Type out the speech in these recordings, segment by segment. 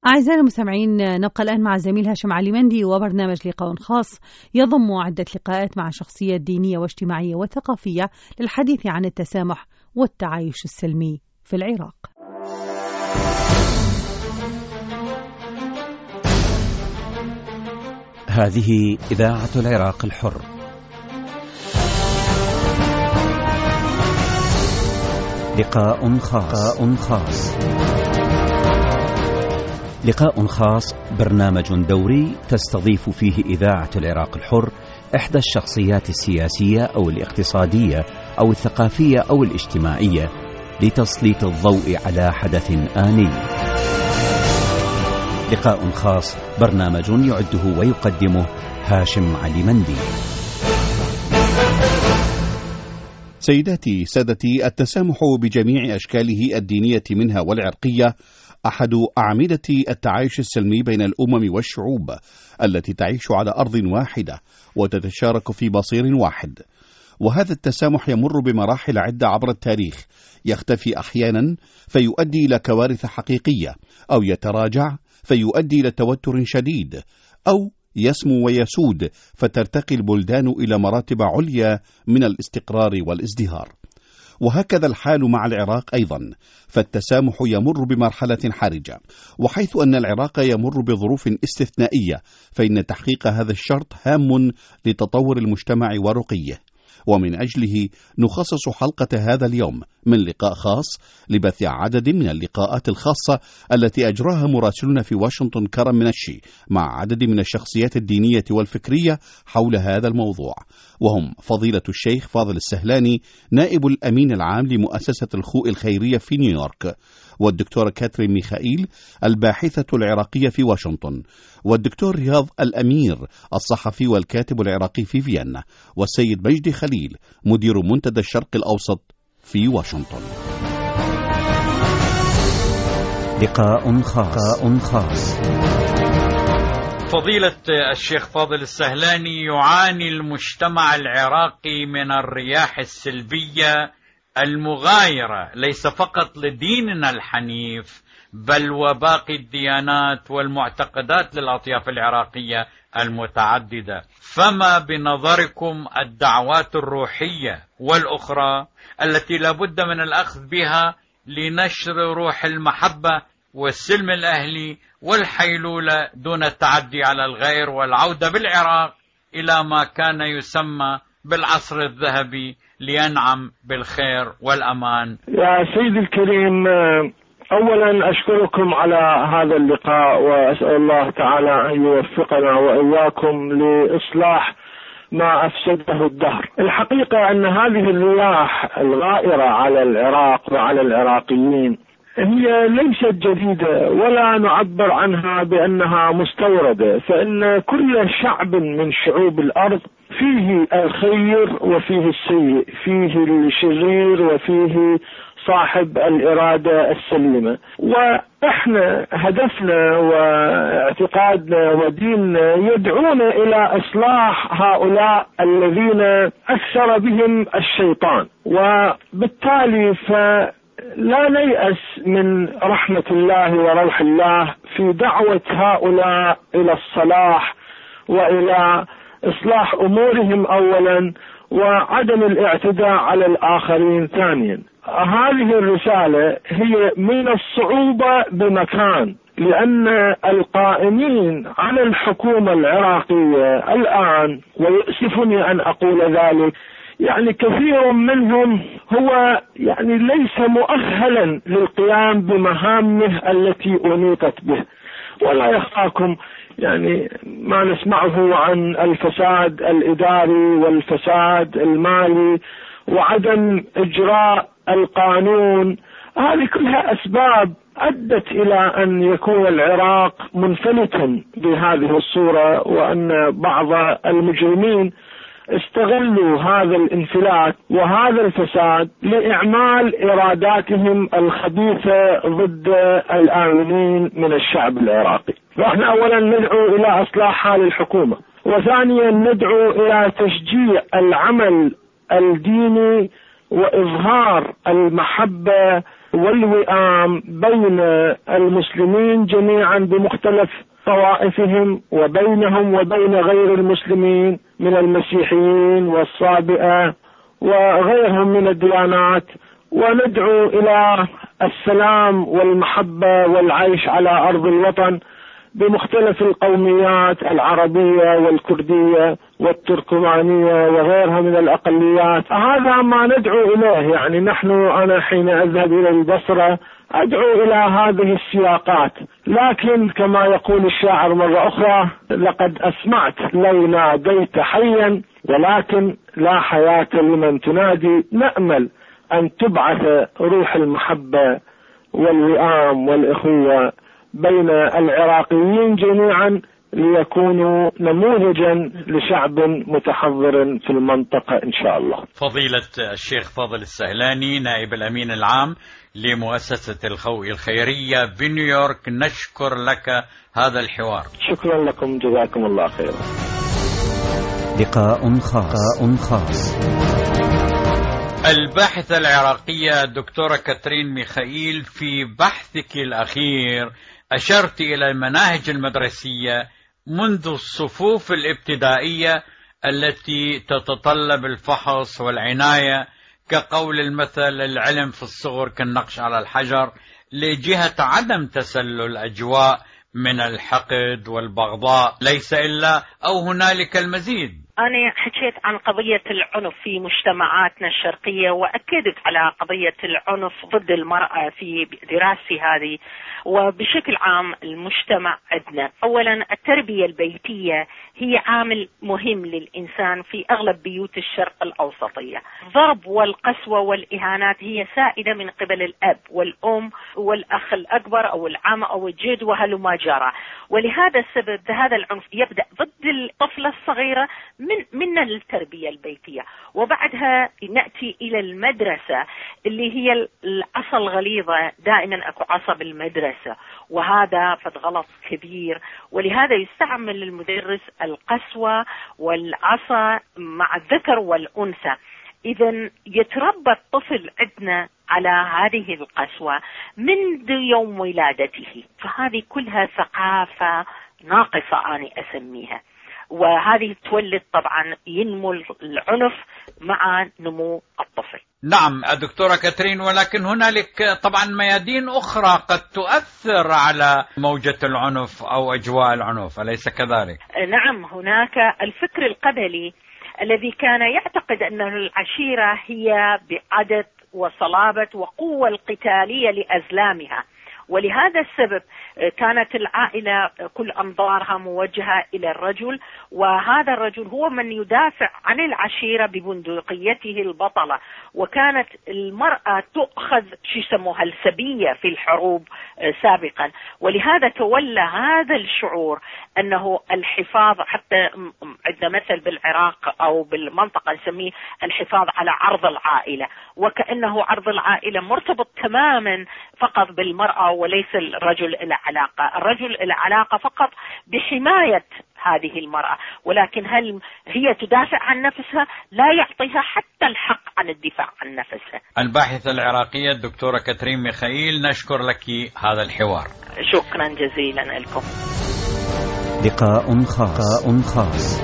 أعزائنا المستمعين، نبقى الآن مع الزميل هاشم علي مندي وبرنامج لقاء خاص يضم عدة لقاءات مع شخصيات دينية واجتماعية وثقافية للحديث عن التسامح والتعايش السلمي في العراق. هذه إذاعة العراق الحر. لقاء خاص. لقاء خاص برنامج دوري تستضيف فيه إذاعة العراق الحر إحدى الشخصيات السياسية أو الاقتصادية أو الثقافية أو الاجتماعية لتسليط الضوء على حدث آني. لقاء خاص، برنامج يعده ويقدمه هاشم علي مندي. سيداتي سادتي، التسامح بجميع أشكاله الدينية منها والعرقية أحد أعمدة التعايش السلمي بين الأمم والشعوب التي تعيش على أرض واحدة وتتشارك في بصير واحد. وهذا التسامح يمر بمراحل عدة عبر التاريخ، يختفي أحيانا فيؤدي إلى كوارث حقيقية، أو يتراجع فيؤدي إلى توتر شديد، أو يسمو ويسود فترتقي البلدان إلى مراتب عليا من الاستقرار والازدهار. وهكذا الحال مع العراق أيضا، فالتسامح يمر بمرحلة حرجة، وحيث أن العراق يمر بظروف استثنائية فإن تحقيق هذا الشرط هام لتطور المجتمع ورقيه. ومن أجله نخصص حلقة هذا اليوم من لقاء خاص لبث عدد من اللقاءات الخاصة التي أجراها مراسلنا في واشنطن كرم منشي مع عدد من الشخصيات الدينية والفكرية حول هذا الموضوع، وهم فضيلة الشيخ فاضل السهلاني نائب الأمين العام لمؤسسة الخوء الخيرية في نيويورك، والدكتورة كاترين ميخائيل الباحثة العراقية في واشنطن، والدكتور رياض الأمير الصحفي والكاتب العراقي في فيينا، والسيد مجدي خليل مدير منتدى الشرق الأوسط في واشنطن. لقاء خاص. فضيلة الشيخ فاضل السهلاني، يعاني المجتمع العراقي من الرياح السلبية المغايرة ليس فقط لديننا الحنيف بل وباقي الديانات والمعتقدات للأطياف العراقية المتعددة. فما بنظركم الدعوات الروحية والأخرى التي لابد من الأخذ بها لنشر روح المحبة والسلم الأهلي والحيلولة دون التعدي على الغير، والعودة بالعراق إلى ما كان يسمى بالعصر الذهبي لينعم بالخير والأمان؟ يا سيدي الكريم، أولا أشكركم على هذا اللقاء، وأسأل الله تعالى أن يوفقنا وإياكم لإصلاح ما أفسده الدهر. الحقيقة أن هذه الرياح الغائرة على العراق وعلى العراقيين هي ليست جديدة، ولا نعبر عنها بأنها مستوردة، فإن كل شعب من شعوب الأرض فيه الخير وفيه السيء، فيه الشرير وفيه صاحب الإرادة السليمة. وإحنا هدفنا واعتقادنا وديننا يدعونا إلى إصلاح هؤلاء الذين أكثر بهم الشيطان، وبالتالي لا نيأس من رحمة الله وروح الله في دعوة هؤلاء إلى الصلاح وإلى إصلاح أمورهم أولا، وعدم الاعتداء على الآخرين ثانيا. هذه الرسالة هي من الصعوبة بمكان، لأن القائمين على الحكومة العراقية الآن، ويؤسفني أن أقول ذلك، يعني كثير منهم هو يعني ليس مؤهلا للقيام بمهامه التي أنيطت به. ولا يخفاكم يعني ما نسمعه عن الفساد الإداري والفساد المالي وعدم إجراء القانون. هذه كلها أسباب أدت إلى أن يكون العراق منفلتا بهذه الصورة، وأن بعض المجرمين استغلوا هذا الانفلات وهذا الفساد لإعمال إراداتهم الخبيثة ضد الآمنين من الشعب العراقي. فإحنا أولا ندعو إلى إصلاح حال الحكومة، وثانيا ندعو إلى تشجيع العمل الديني وإظهار المحبة والوئام بين المسلمين جميعا بمختلف طوائفهم، وبينهم وبين غير المسلمين من المسيحيين والصابئة وغيرهم من الديانات، وندعو إلى السلام والمحبة والعيش على أرض الوطن بمختلف القوميات العربية والكردية والتركمانية وغيرها من الأقليات. هذا ما ندعو إليه. يعني أنا حين أذهب إلى البصرة أدعو إلى هذه السياقات، لكن كما يقول الشاعر مرة أخرى: لقد أسمعت لو ناديت حيا ولكن لا حياة لمن تنادي. نأمل أن تبعث روح المحبة والوئام والإخوة بين العراقيين جميعا ليكونوا نموذجا لشعب متحضر في المنطقة إن شاء الله. فضيلة الشيخ فاضل السهلاني نائب الأمين العام لمؤسسة الخوئ الخيرية بنيويورك، نشكر لك هذا الحوار. شكرا لكم، جزاكم الله خيرا. لقاء خاص. الباحثة العراقية الدكتورة كاترين ميخائيل، في بحثك الأخير أشرت إلى المناهج المدرسية منذ الصفوف الابتدائية التي تتطلب الفحص والعناية، كقول المثل: العلم في الصغر كالنقش على الحجر، لجهة عدم تسلل أجواء من الحقد والبغضاء، ليس إلا أو هنالك المزيد. أنا حكيت عن قضية العنف في مجتمعاتنا الشرقية، وأكدت على قضية العنف ضد المرأة في دراستي هذه، وبشكل عام المجتمع عندنا. أولا التربية البيتية هي عامل مهم للإنسان في أغلب بيوت الشرق الأوسطية. الضرب والقسوة والإهانات هي سائدة من قبل الأب والأم والأخ الأكبر أو العم أو الجد وهلما جرى، ولهذا السبب هذا العنف يبدأ ضد الطفلة الصغيرة من التربية البيتية، وبعدها نأتي إلى المدرسة اللي هي العصا الغليظة. دائما أكو عصا بالمدرسة، وهذا فد غلط كبير، ولهذا يستعمل المدرس القسوة والعصا مع الذكر والأنثى. إذا يتربى الطفل عندنا على هذه القسوة منذ يوم ولادته، فهذه كلها ثقافة ناقصة أنا أسميها، وهذه تولد طبعا ينمو العنف مع نمو الطفل. نعم دكتورة كاترين، ولكن هنالك طبعا ميادين أخرى قد تؤثر على موجة العنف أو أجواء العنف، أليس كذلك؟ نعم، هناك الفكر القبلي الذي كان يعتقد أن العشيرة هي بعدد وصلابة وقوة القتالية لأزلامها، ولهذا السبب كانت العائلة كل أنظارها موجهة إلى الرجل، وهذا الرجل هو من يدافع عن العشيرة ببندقيته البطلة، وكانت المرأة تؤخذ يسموها السبية في الحروب سابقا. ولهذا تولى هذا الشعور أنه الحفاظ، حتى عندنا مثل بالعراق أو بالمنطقة نسميه الحفاظ على عرض العائلة، وكأنه عرض العائلة مرتبط تماما فقط بالمرأة وليس الرجل له علاقة. الرجل له علاقة فقط بحماية هذه المرأة، ولكن هل هي تدافع عن نفسها؟ لا يعطيها حتى الحق عن الدفاع عن نفسها. الباحثة العراقية الدكتورة كاترين ميخائيل، نشكر لك هذا الحوار. شكرا جزيلا لكم. لقاء خاص.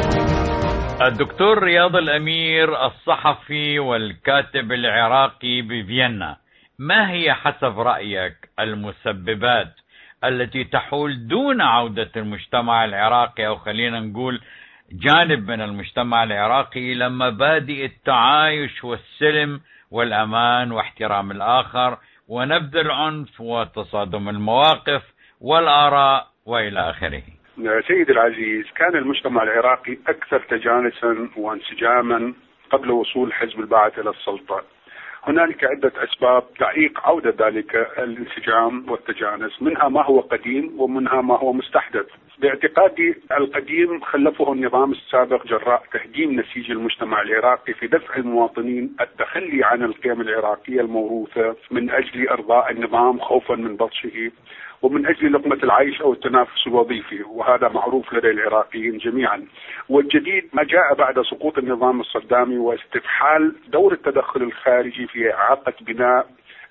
الدكتور رياض الأمير، الصحفي والكاتب العراقي بفيينا، ما هي حسب رأيك المسببات التي تحول دون عودة المجتمع العراقي، أو خلينا نقول جانب من المجتمع العراقي، إلى مبادئ التعايش والسلم والأمان واحترام الآخر ونبذ العنف وتصادم المواقف والآراء وإلى آخره؟ سيد العزيز، كان المجتمع العراقي أكثر تجانسا وانسجاما قبل وصول حزب البعث إلى السلطة. هنالك عدة أسباب تعيق عودة ذلك الانسجام والتجانس، منها ما هو قديم ومنها ما هو مستحدث. باعتقادي القديم خلفه النظام السابق جراء تهديم نسيج المجتمع العراقي في دفع المواطنين التخلي عن القيم العراقية الموروثة من أجل إرضاء النظام خوفا من بطشه، ومن أجل لقمة العيش أو التنافس الوظيفي، وهذا معروف لدى العراقيين جميعا. والجديد ما جاء بعد سقوط النظام الصدامي واستفحال دور التدخل الخارجي في إعاقة بناء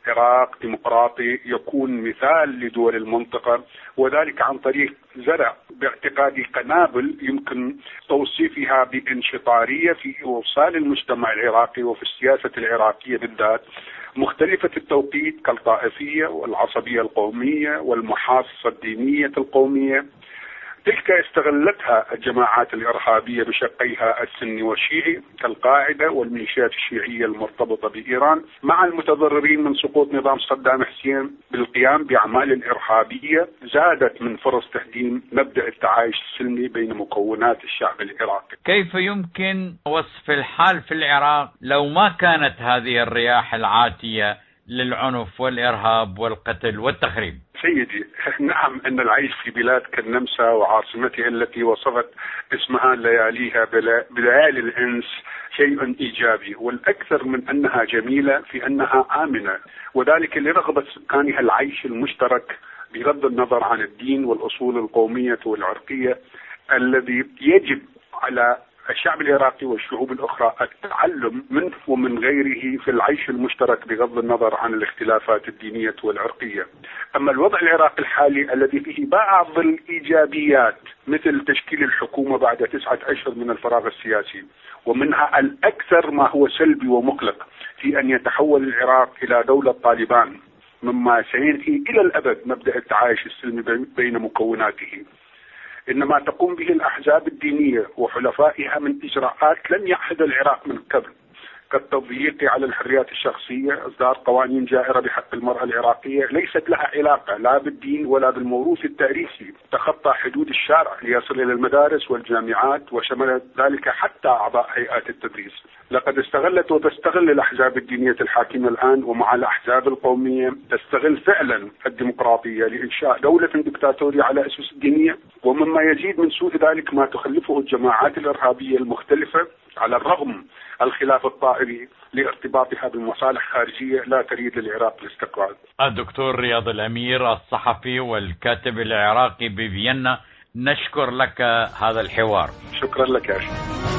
عراق ديمقراطي يكون مثال لدول المنطقة، وذلك عن طريق زرع باعتقادي قنابل يمكن توصيفها بانشطارية في إوصال المجتمع العراقي وفي السياسة العراقية بالذات مختلفة التوقيت كالطائفية والعصبية القومية والمحاصصة الدينية القومية. تلك استغلتها الجماعات الإرهابية بشقيها السني والشيعي كالقاعدة والميليشيات الشيعية المرتبطة بإيران مع المتضررين من سقوط نظام صدام حسين بالقيام بأعمال إرهابية زادت من فرص تهديم مبدأ التعايش السلمي بين مكونات الشعب العراقي. كيف يمكن وصف الحال في العراق لو ما كانت هذه الرياح العاتية للعنف والإرهاب والقتل والتخريب؟ سيدي، نعم أن العيش في بلاد كالنمسا وعاصمتها التي وصفت اسمها لياليها بليالي الإنس شيء إيجابي، والأكثر من أنها جميلة في أنها آمنة، وذلك لرغبة سكانها العيش المشترك بغض النظر عن الدين والأصول القومية والعرقية الذي يجب على الشعب العراقي والشعوب الأخرى التعلم منه ومن غيره في العيش المشترك بغض النظر عن الاختلافات الدينية والعرقية. أما الوضع العراقي الحالي الذي فيه بعض الإيجابيات مثل تشكيل الحكومة بعد 9 أشهر من الفراغ السياسي، ومنها الأكثر ما هو سلبي ومقلق في أن يتحول العراق إلى دولة طالبان، مما سينهي إلى الأبد مبدأ التعايش السلمي بين مكوناته. إنما تقوم به الأحزاب الدينية وحلفائها من إجراءات لم يعهد العراق من قبل، كالتضييق على الحريات الشخصية، إصدار قوانين جائرة بحق المرأة العراقية ليست لها علاقة لا بالدين ولا بالموروث التاريخي، تخطى حدود الشارع ليصل إلى المدارس والجامعات وشمل ذلك حتى أعضاء هيئات التدريس. لقد استغلت وتستغل الأحزاب الدينية الحاكمة الآن ومع الأحزاب القومية تستغل فعلا الديمقراطية لإنشاء دولة دكتاتورية على أسس الدينية، ومما يزيد من سوء ذلك ما تخلفه الجماعات الإرهابية المختلفة على الرغم الخلاف الطائري لارتباطها بمصالح خارجية لا تريد للعراق الاستقرار. الدكتور رياض الأمير الصحفي والكاتب العراقي بفيينا، نشكر لك هذا الحوار. شكرا لك يا شيخ.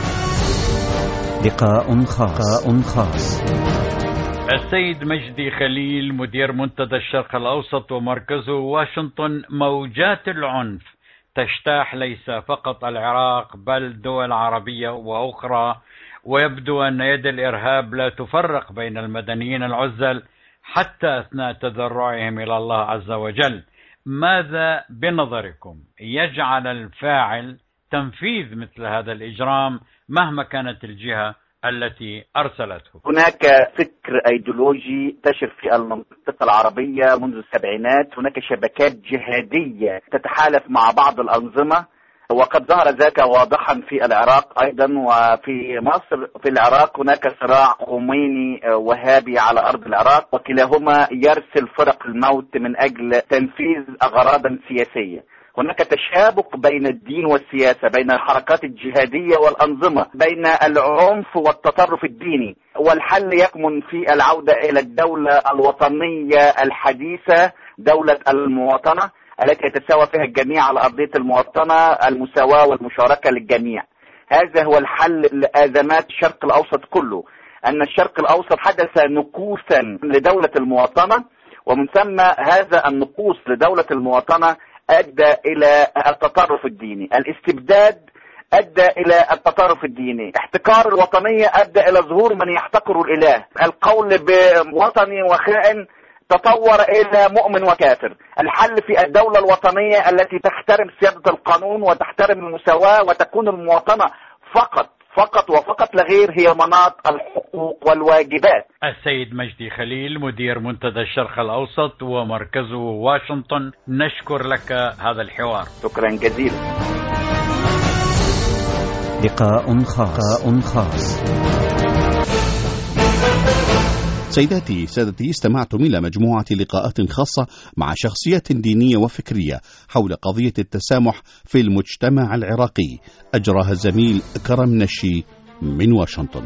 لقاء خاص. السيد مجدي خليل مدير منتدى الشرق الأوسط ومركزه واشنطن، موجات العنف تجتاح ليس فقط العراق بل دول عربية وأخرى، ويبدو أن يد الإرهاب لا تفرق بين المدنيين العزل حتى أثناء تضرعهم إلى الله عز وجل. ماذا بنظركم يجعل الفاعل تنفيذ مثل هذا الإجرام مهما كانت الجهة التي أرسلته؟ هناك فكر أيديولوجي تشر في المنطقة العربية منذ السبعينات، هناك شبكات جهادية تتحالف مع بعض الأنظمة، وقد ظهر ذلك واضحا في العراق أيضا وفي مصر. في العراق هناك صراع خميني وهابي على أرض العراق، وكلاهما يرسل فرق الموت من أجل تنفيذ أغراض سياسية. هناك تشابك بين الدين والسياسة، بين الحركات الجهادية والأنظمة، بين العنف والتطرف الديني، والحل يكمن في العودة إلى الدولة الوطنية الحديثة، دولة المواطنة التي يتساوى فيها الجميع على أرضية المواطنة، المساواة والمشاركة للجميع. هذا هو الحل لأزمات الشرق الأوسط كله، أن الشرق الأوسط حدث نكوثا لدولة المواطنة، ومن ثم هذا النقوص لدولة المواطنة أدى إلى التطرف الديني، الاستبداد أدى إلى التطرف الديني، احتكار الوطنية أدى إلى ظهور من يحتقر الإله، القول بوطني وخائن تطور إلى مؤمن وكافر. الحل في الدولة الوطنية التي تحترم سيادة القانون وتحترم المساواة وتكون المواطنة فقط لا غير هي مناط الحقوق والواجبات. السيد مجدي خليل مدير منتدى الشرق الأوسط ومركزه واشنطن، نشكر لك هذا الحوار. شكرا جزيلا. لقاء خاص. سيداتي سادتي، استمعتم إلى مجموعة لقاءات خاصة مع شخصيات دينية وفكرية حول قضية التسامح في المجتمع العراقي، أجراها الزميل كرم نشي من واشنطن.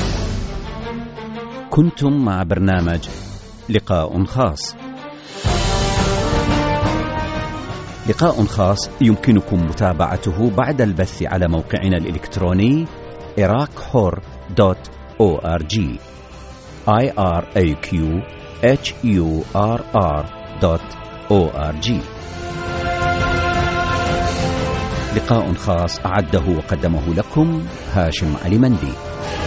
كنتم مع برنامج لقاء خاص. لقاء خاص يمكنكم متابعته بعد البث على موقعنا الإلكتروني iraqhor.org iraqhor.org. HURR.org. لقاء خاص أعده وقدمه لكم هاشم علي مندي.